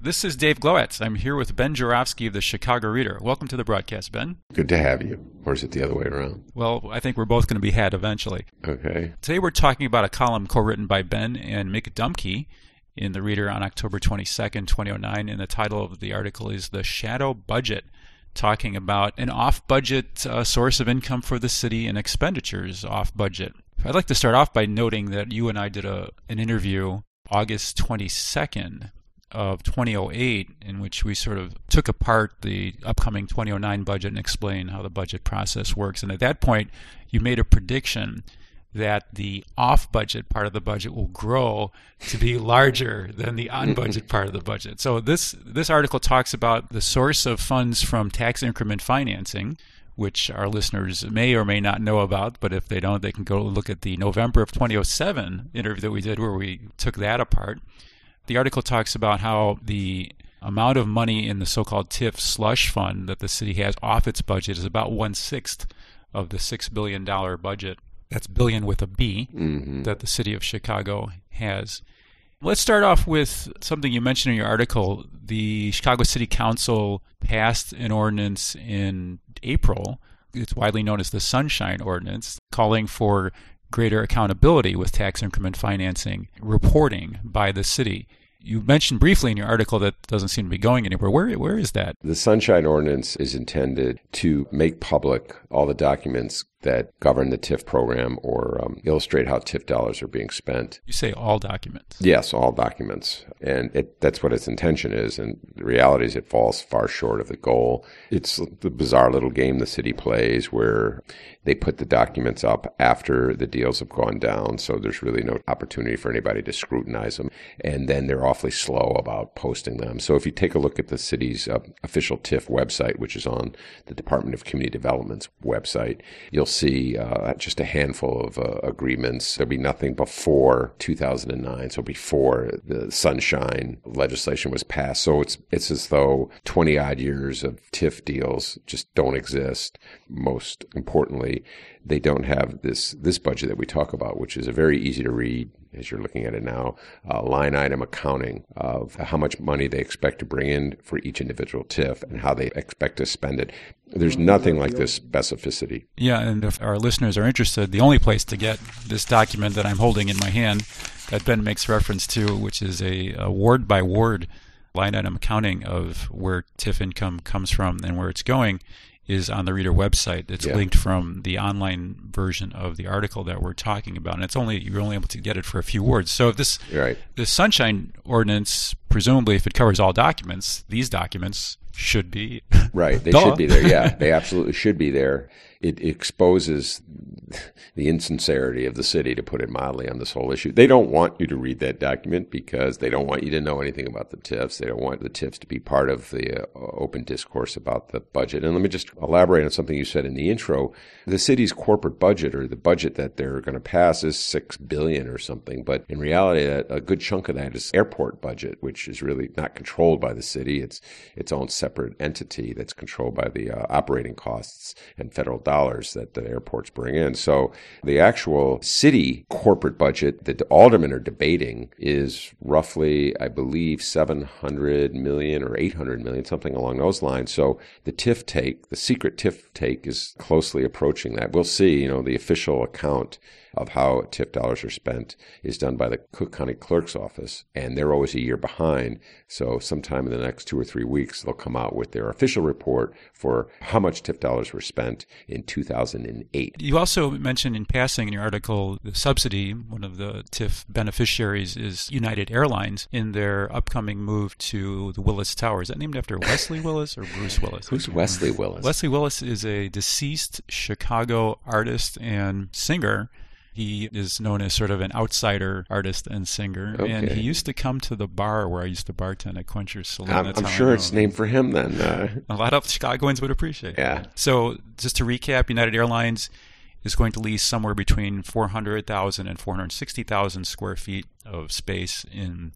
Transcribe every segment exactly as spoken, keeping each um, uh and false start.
This is Dave Glowacz. I'm here with Ben Joravsky of the Chicago Reader. Welcome to the broadcast, Ben. Good to have you. Or is it the other way around? Well, I think we're both going to be had eventually. Okay. Today we're talking about a column co-written by Ben and Mick Dumke in the Reader on October twenty-second, twenty oh nine, and the title of the article is The Shadow Budget, talking about an off-budget uh, source of income for the city and expenditures off-budget. I'd like to start off by noting that you and I did a an interview August twenty-second of twenty oh eight, in which we sort of took apart the upcoming twenty oh nine budget and explained how the budget process works. And at that point, you made a prediction that the off-budget part of the budget will grow to be larger than the on-budget part of the budget. So this this article talks about the source of funds from tax increment financing, which our listeners may or may not know about, but if they don't, they can go look at the November of twenty oh seven interview that we did where we took that apart. The article talks about how the amount of money in the so-called T I F slush fund that the city has off its budget is about one-sixth of the six billion dollars budget. That's billion with a B, mm-hmm. that the city of Chicago has. Let's start off with something you mentioned in your article. The Chicago City Council passed an ordinance in April. It's widely known as the Sunshine Ordinance, calling for greater accountability with tax increment financing reporting by the city. You mentioned briefly in your article that doesn't seem to be going anywhere. Where where is that? The Sunshine Ordinance is intended to make public all the documents that govern the T I F program or um, illustrate how T I F dollars are being spent. You say all documents. Yes, all documents. And it, that's what its intention is. And the reality is it falls far short of the goal. It's the bizarre little game the city plays where they put the documents up after the deals have gone down, so there's really no opportunity for anybody to scrutinize them. And then they're awfully slow about posting them. So if you take a look at the city's uh, official T I F website, which is on the Department of Community Development's website, you'll see uh, just a handful of uh, agreements. There'll be nothing before two thousand nine, so before the Sunshine legislation was passed. So it's it's as though twenty-odd years of T I F deals just don't exist. Most importantly, they don't have this this budget that we talk about, which is a very easy to read, as you're looking at it now, uh, line item accounting of how much money they expect to bring in for each individual T I F and how they expect to spend it. There's nothing like this specificity. Yeah, and if our listeners are interested, the only place to get this document that I'm holding in my hand that Ben makes reference to, which is a, a ward-by-ward line item accounting of where T I F income comes from and where it's going, is on the Reader website. It's yeah. linked from the online version of the article that we're talking about, and it's only you're only able to get it for a few words. So if this right. the Sunshine Ordinance, presumably, if it covers all documents, these documents should be right. They Duh. should be there. Yeah, they absolutely should be there. It exposes the insincerity of the city, to put it mildly, on this whole issue. They don't want you to read that document because they don't want you to know anything about the T I Fs. They don't want the T I Fs to be part of the uh, open discourse about the budget. And let me just elaborate on something you said in the intro. The city's corporate budget, or the budget that they're going to pass, is six billion dollars or something. But in reality, a good chunk of that is airport budget, which is really not controlled by the city. It's its own separate entity that's controlled by the uh, operating costs and federal dollars that the airports bring in. So the actual city corporate budget that the aldermen are debating is roughly, I believe, seven hundred million or eight hundred million, something along those lines. So the T I F take, the secret T I F take, is closely approaching that. We'll see, you know, the official account of how T I F dollars are spent is done by the Cook County Clerk's Office, and they're always a year behind. So sometime in the next two or three weeks, they'll come out with their official report for how much T I F dollars were spent in two thousand eight. You also mentioned in passing in your article the subsidy. One of the T I F beneficiaries is United Airlines in their upcoming move to the Willis Tower. Is that named after Wesley Willis or Bruce Willis? Who's Wesley Willis? Wesley Willis is a deceased Chicago artist and singer. He is known as sort of an outsider artist and singer, okay. and he used to come to the bar where I used to bartend at Quencher's Saloon. I'm, I'm sure it's named for him then. Uh... A lot of Chicagoans would appreciate it. Yeah. So just to recap, United Airlines is going to lease somewhere between four hundred thousand and four hundred sixty thousand square feet of space in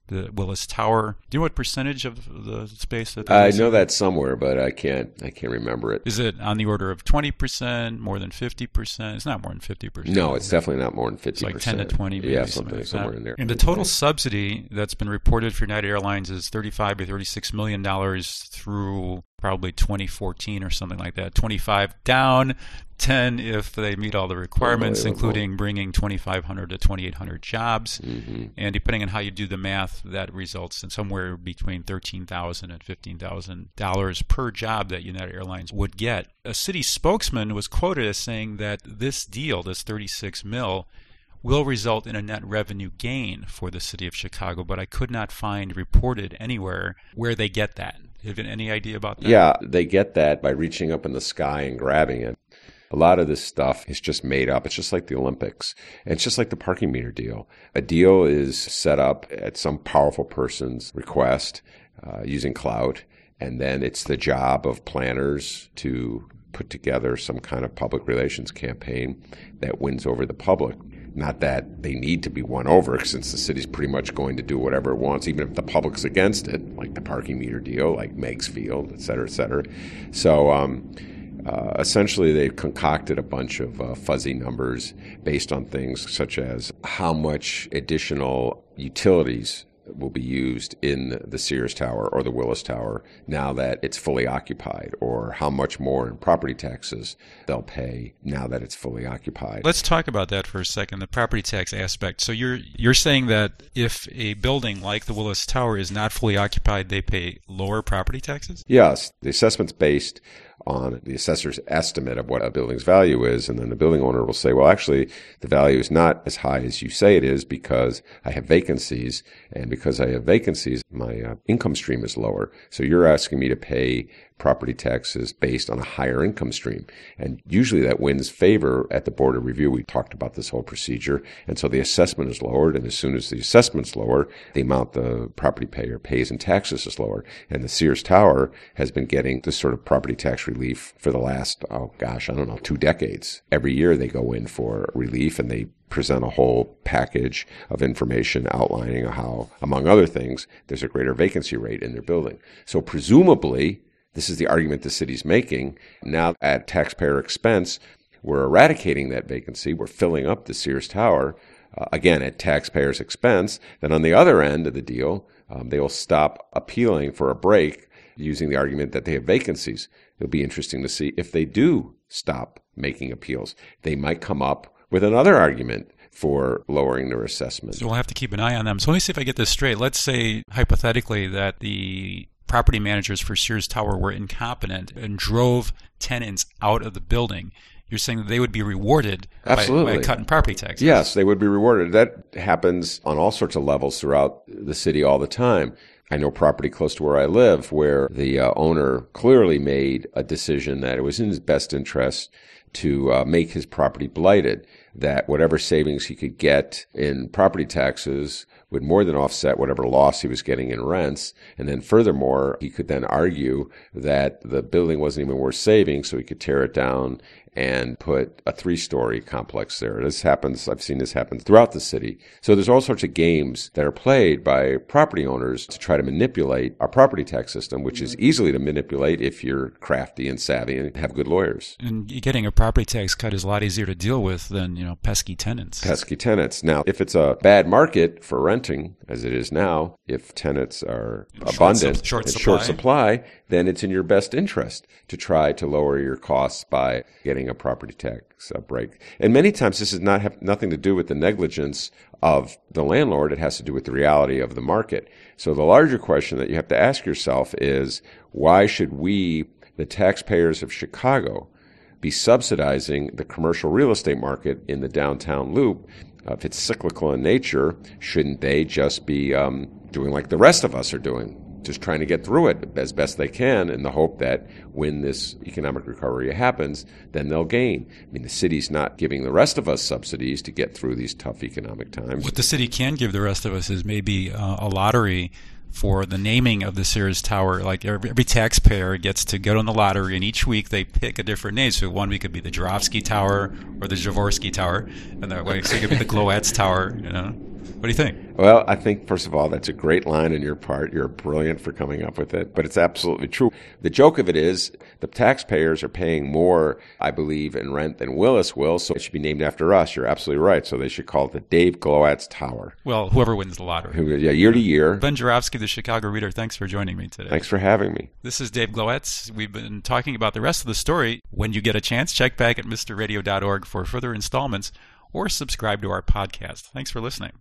the Willis Tower. Do you know what percentage of the space that? I know that somewhere, but I can't. I can't remember it. Is it on the order of twenty percent, more than fifty percent? It's not more than fifty percent. No, it's definitely not more than fifty percent. It's like ten to twenty, maybe. Yeah, something, something like somewhere that. in there. And the total subsidy that's been reported for United Airlines is thirty-five to thirty-six million dollars through probably twenty fourteen or something like that. twenty-five down, ten if they meet all the requirements, including bringing twenty-five hundred to twenty-eight hundred jobs. Mm-hmm. And depending on how you do the math, that results in somewhere between thirteen thousand dollars and fifteen thousand dollars per job that United Airlines would get. A city spokesman was quoted as saying that this deal, this thirty-six mil, will result in a net revenue gain for the city of Chicago, but I could not find reported anywhere where they get that. Have you any idea about that? Yeah, they get that by reaching up in the sky and grabbing it. A lot of this stuff is just made up. It's just like the Olympics. And it's just like the parking meter deal. A deal is set up at some powerful person's request uh, using clout, and then it's the job of planners to put together some kind of public relations campaign that wins over the public. Not that they need to be won over, since the city's pretty much going to do whatever it wants, even if the public's against it, like the parking meter deal, like Meigs Field, et cetera, et cetera. So um, uh, essentially they've concocted a bunch of uh, fuzzy numbers based on things such as how much additional utilities will be used in the Sears Tower or the Willis Tower now that it's fully occupied, or how much more in property taxes they'll pay now that it's fully occupied. Let's talk about that for a second, the property tax aspect. So you're you're saying that if a building like the Willis Tower is not fully occupied, they pay lower property taxes? Yes. The assessment's based on the assessor's estimate of what a building's value is, and then the building owner will say, well, actually, the value is not as high as you say it is because I have vacancies, and because I have vacancies, my uh, income stream is lower. So you're asking me to pay property taxes based on a higher income stream. And usually that wins favor at the Board of Review. We talked about this whole procedure. And so the assessment is lowered. And as soon as the assessment's lower, the amount the property payer pays in taxes is lower. And the Sears Tower has been getting this sort of property tax relief for the last, oh gosh, I don't know, two decades. Every year they go in for relief and they present a whole package of information outlining how, among other things, there's a greater vacancy rate in their building. So presumably, this is the argument the city's making. Now, at taxpayer expense, we're eradicating that vacancy. We're filling up the Sears Tower, uh, again, at taxpayers' expense. Then on the other end of the deal, um, they will stop appealing for a break using the argument that they have vacancies. It'll be interesting to see if they do stop making appeals. They might come up with another argument for lowering their assessment. So we'll have to keep an eye on them. So let me see if I get this straight. Let's say, hypothetically, that the property managers for Sears Tower were incompetent and drove tenants out of the building. You're saying that they would be rewarded Absolutely. by, by cutting property taxes? Yes, they would be rewarded. That happens on all sorts of levels throughout the city all the time. I know property close to where I live where the uh, owner clearly made a decision that it was in his best interest to uh, make his property blighted, that whatever savings he could get in property taxes would more than offset whatever loss he was getting in rents. And then furthermore, he could then argue that the building wasn't even worth saving, so he could tear it down and put a three-story complex there. This happens, I've seen this happen throughout the city. So there's all sorts of games that are played by property owners to try to manipulate our property tax system, which is easily to manipulate if you're crafty and savvy and have good lawyers. And getting a property tax cut is a lot easier to deal with than, you know, pesky tenants. Pesky tenants. Now, if it's a bad market for renting, as it is now, if tenants are short abundant su- short and supply. short supply, then it's in your best interest to try to lower your costs by getting a property tax uh, break. And many times this has not have nothing to do with the negligence of the landlord. It has to do with the reality of the market. So the larger question that you have to ask yourself is, why should we, the taxpayers of Chicago, be subsidizing the commercial real estate market in the downtown loop? Uh, if it's cyclical in nature, shouldn't they just be um, doing like the rest of us are doing? Just trying to get through it as best they can in the hope that when this economic recovery happens, then they'll gain. I mean, the city's not giving the rest of us subsidies to get through these tough economic times. What the city can give the rest of us is maybe uh, a lottery for the naming of the Sears Tower. Like every, every taxpayer gets to go on the lottery, and each week they pick a different name. So one week could be the Jarovsky Tower or the Jaworski Tower, and that way so it could be the Glowacz Tower, you know. What do you think? Well, I think, first of all, that's a great line on your part. You're brilliant for coming up with it, but it's absolutely true. The joke of it is the taxpayers are paying more, I believe, in rent than Willis will, so it should be named after us. You're absolutely right. So they should call it the Dave Glowacz Tower. Well, whoever wins the lottery. Who, yeah, year to year. Ben Joravsky, the Chicago Reader, thanks for joining me today. Thanks for having me. This is Dave Glowacz. We've been talking about the rest of the story. When you get a chance, check back at mister radio dot org for further installments or subscribe to our podcast. Thanks for listening.